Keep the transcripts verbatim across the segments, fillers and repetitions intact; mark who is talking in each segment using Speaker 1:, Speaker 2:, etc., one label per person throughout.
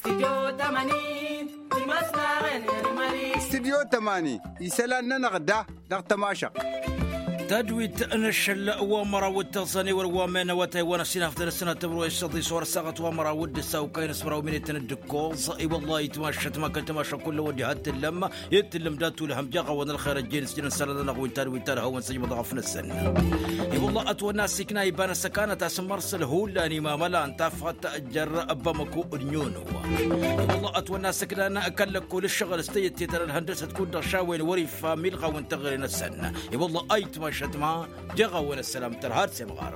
Speaker 1: استديو تماني يسلان نغدا نغتماشق
Speaker 2: تدويت نشل ومرا والتصني والوامن وتايوان سيناف السنة تبرو يشتي صور ساقط ومرا ود الساو كاين اسمرا ومن التندكوز اي والله يتمشت ما كنت ماشى كل وجهات اللمه يتلم داتو لهم جاغا ون الخير الجين سجن سردنا ويتار ويتار هو سجم ضغفنا السن اي والله اتو ناس سكنا يبان سكانه تاسمرسل هولاني ما ملا انت فتجر ابمكو نيونو اي والله اتو ناس سكنا اكل كل الشغل استيت ترى الهندسه تكون درشاوين وريف ملغا وانتغرنا السن اي والله اي شتما جغا ولا السلام ترهار سمغار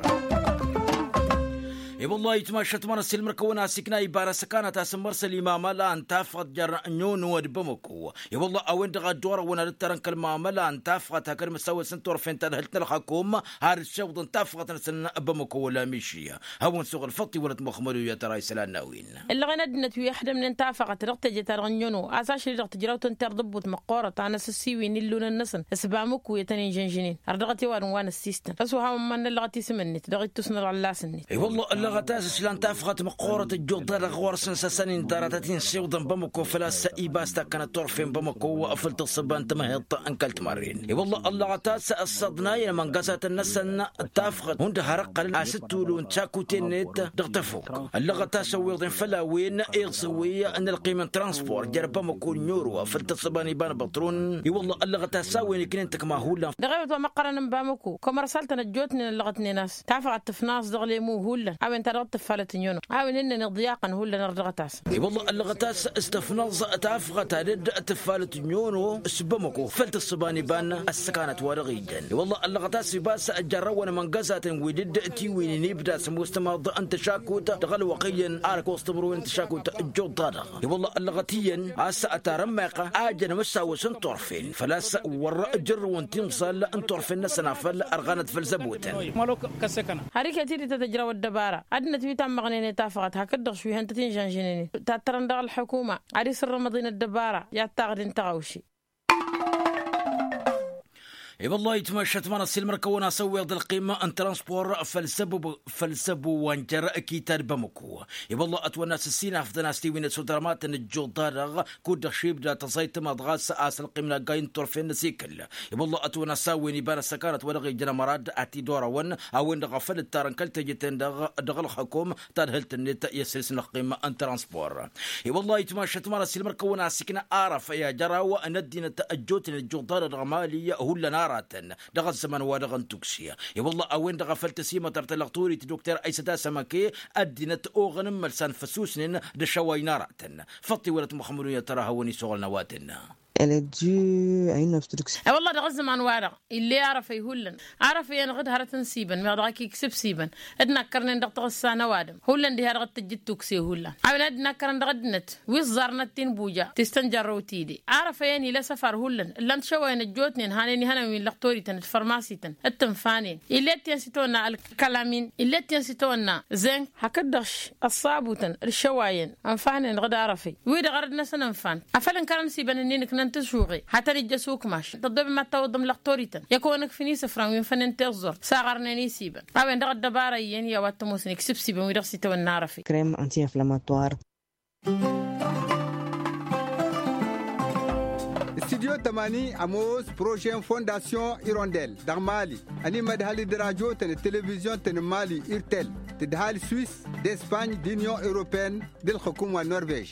Speaker 2: اي والله يتمشت من السلم ركونا سكنا يبارا سكانة تاسمر سليما لا انت فجر نون ودبمكو اي والله اوين دغا دور وانا لترن كلمه ملا انت فقط هكر مسوي سنتور فين تلهلت الحكومه هار الشوط انت فقط سن بمكو ولا مشيه هون سوق الفطي ولد مخمرو يا ترى سلاناوين
Speaker 3: اللي غندنت ويحدى من انت فقط رقت جترنيونو اساش رقت جراوت انت ضبط مقوره انا سسيوين اللون النسن اسبامكو يتنين جنجنين ردغتي وان وان السيستم اسوها من لغتي سمنت دغيت تسنر على سنت
Speaker 2: اي والله غتاس لان تافقت مقورة الجودة لغور سنسسنين دارتين سيوضا بمكو فلا سئيباستا كانت طرفين بمكو وقفلت الصبان تمهيط انكلت مارين اي والله الله غتاس الصدناي من قاسات النسن تافقت هند هرق العستولون تشاكوتين نت دغتفوك اللي غتاس ويضين فلاوين ايغسوية ان القيمة ترانسبور جرب بمكو نيورو وقفلت الصبان يبان بطرون اي والله اللي غتاس وين كنتك ما هولا
Speaker 3: دغيبت مقرن بامكو كما رسلت نجوتني لغتني ناس تافقت تفناس دغلي مو هولا ترغت فالتنيونو عاون ان نضياقا ولا نرغتاس
Speaker 2: اي والله اللغتاس استفنظ تافغت لد تفالتنيونو سبمكو فلت الصباني بان السكانه ورغيدا اي والله اللغتاس باس جرون من قزات ودد تيوين نبدا سمستمض انت شاكوت دغل وقيا ارك واستمروا انت شاكوت جودادا اي والله اللغتيا اس اترمق اجن مساوس طرفين فلاس ور جر وانتنصل ان طرفين سنافل ارغنت فلزبوتن
Speaker 3: مالوك كسكنه هريك تيري تتجرى والدباره عدنا تبيتام مغنيني تافقت هكذا شوي هنت تنجان جنيني تاترن دغ الحكومة عريس الرمضين الدبارة يا تاغدين تغوشي
Speaker 2: اي والله يتمشت من السلم ركونا سوي ضد القيمه ان ترانسبور فلسبو فلسبو وانجر كيتار بمكو اي والله اتو ناس السينا افضل ستيوين سودرمات الجودار كود شيب دا تصيت ما ضغاس اس القيمه قاين طرفين سيكل اي والله اتو نساوي نبان سكرت ولغي جنا مراد اتي دورا ون او ان غفل الترنكل تجتن دغ الحكومه ترهلت النت يسلسل القيمه ان ترانسبور اي والله يتمشت من السلم ركونا سكنا اعرف يا جرا وندينا تاجوت الجودار الغماليه هو لنا دغ الزمن ودغ توكسيا اي والله اوين دغ فلتسيما ترتلقتوري دكتور ايسدا سمكي ادينت اوغن ملسان فسوسن دشويناراتن فطي ولد محمد تراها وني سوغل نواتنا
Speaker 4: الجي عين نفتركس
Speaker 3: اي والله دغزم عن وارق اللي يعرف يهولن عرف ين غد هرتن سيبن ما دغاكي يكسب سيبن ادنا كرن دغ تغسانه وادم هولن دي هرغت تجد توكسي هولن عاون ادنا كرن دغدنت ويزارنتين بوجا تستنجرو تيدي عرف ين لا سفر هولن لان شوين الجوتنين هاني هنا من لقطوري تن فارماسيتن التنفانين اللي تنسيتونا الكلامين اللي تنسيتونا زين هكدش الصابوتن الشواين انفانين غد عرفي ويد غردنا سننفان افلن كرن سيبن انك تشوغي حتى رجسوك ماش تضب ما توضم لقطوريتن يكونك فيني سفران وين فنن تغزر ساغرني سيبن اوين دغ دباره ين يا واتموسن يكسب سيبن ويدغسي تو النارفي
Speaker 4: كريم انتي انفلاماتوار
Speaker 1: استديو تماني عموس بروجين فونداسيون إيرونديل دغ مالي اني مدهالي دراجو تن التلفزيون تن مالي إيرتيل تدهالي سويس دإسباني دينيون أوروبين دي الحكومة النرويج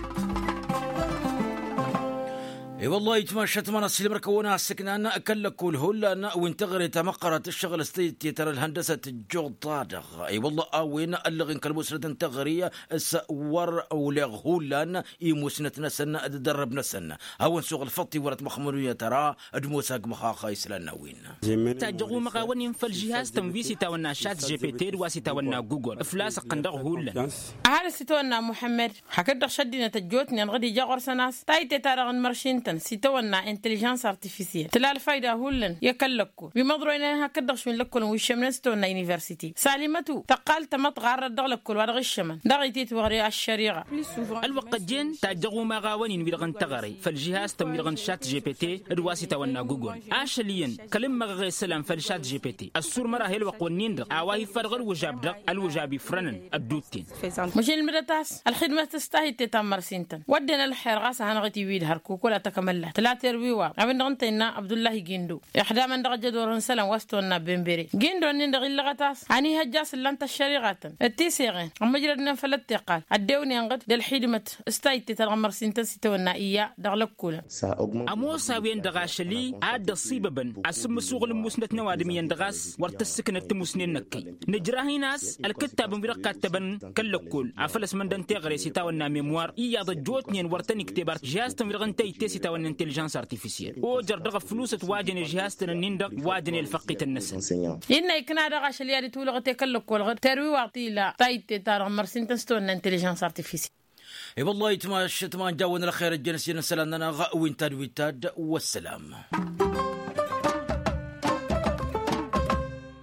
Speaker 2: اي والله يتمشت من السلم ركونا سكنانا اكلكوا الهلا وانتغري تمقرت الشغل استيتي ترى الهندسه الجوطادغ اي والله اوين اللغن كالمسرة تغريه سور ولغ هولان اي مسنتنا سنه دربنا سنه هون سوق الفطي ورت مخمريه ترى ادموساق مخاخا يسلناوين
Speaker 5: تاجغو مقاون في الجهاز تنفيسي تاونا شات جي بي تي واسي تاونا جوجل فلاس قندغ هولا
Speaker 3: هذا ستونا محمد حكدغ شدينا تجوتني غدي جاغر سناس تايتي ترى مرشينتن هولن سيتونا انتليجنس ارتفيسيال تلال فايدة هولن يكلكو بمضرو إنها كدغش من لكل ويشمنستونا يونيفرسيتي سالمتو تقال تمط غار الدغل كل ورغ الشمن دغيتي توري الشريعة
Speaker 5: الوقت جن تاجغوا ما غاونين ويرغن تغري فالجهاز تم ويرغن شات جي بي تي الواسطة ونا جوجل اشليا كلمة غير سلام فالشات جي بي تي السور مرة هي الوقت ونين اواهي فرغر وجاب دق الوجابي فرنن الدوتين
Speaker 3: مش المدتاس الخدمة تستاهل تتمر سنتن ودنا الحير غاسة هنغتي ويد هركو كلا تكمل له ثلاثة رويوا عبد نغنتنا عبد الله جندو إحدى من درجة دورن سلام وستونا بنبري جندو نندغ اللغتاس عني هجاس لانت الشريعات التيسيغين أما جردنا فلت قال الدوني انغت دل حدمة استاهل تتغمر سنتن ستونا إياه دغلق كولا
Speaker 5: أمو ساوين دغاشلي عاد الصيببن اسم سوق المسنت نوادمي دغاس ورتسكن التمسنين نكي نجراهي ناس الكتاب برقات تبن كلكول عفلس من دنتي غري سيتاونا ميموار إيا ضجوتنين ورتني كتبار جهاز تنفرغن تي تي سيتاونا انتليجنس ارتيفيسيال او جردغ فلوس تواجن جهاز تنندق واجن الفقيت النسل
Speaker 3: إن يكنا دغاشلي هذه تولغتي كلكول غير تروي واعطي لا تايت تارغمر سنتستون انتليجنس ارتيفيسيال
Speaker 2: اي والله يتماشى تمان جاونا الخير الجنسين سلامنا غاوين تاد والسلام.